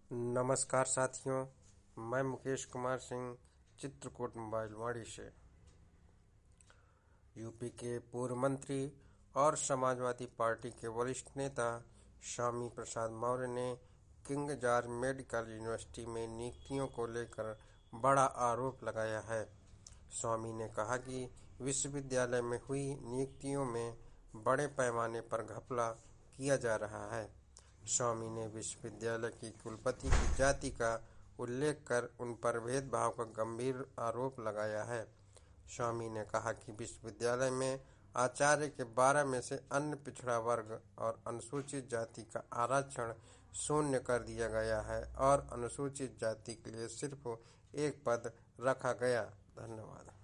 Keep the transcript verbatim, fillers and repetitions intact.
नमस्कार साथियों, मैं मुकेश कुमार सिंह चित्रकूट मोबाइल वाड़ी से। यूपी के पूर्व मंत्री और समाजवादी पार्टी के वरिष्ठ नेता स्वामी प्रसाद मौर्य ने किंग जॉर्ज मेडिकल यूनिवर्सिटी में नियुक्तियों को लेकर बड़ा आरोप लगाया है। स्वामी ने कहा कि विश्वविद्यालय में हुई नियुक्तियों में बड़े पैमाने पर घपला किया जा रहा है। स्वामी ने विश्वविद्यालय की कुलपति की जाति का उल्लेख कर उन पर भेदभाव का गंभीर आरोप लगाया है। स्वामी ने कहा कि विश्वविद्यालय में आचार्य के बारह में से अन्य पिछड़ा वर्ग और अनुसूचित जाति का आरक्षण शून्य कर दिया गया है और अनुसूचित जाति के लिए सिर्फ एक पद रखा गया। धन्यवाद।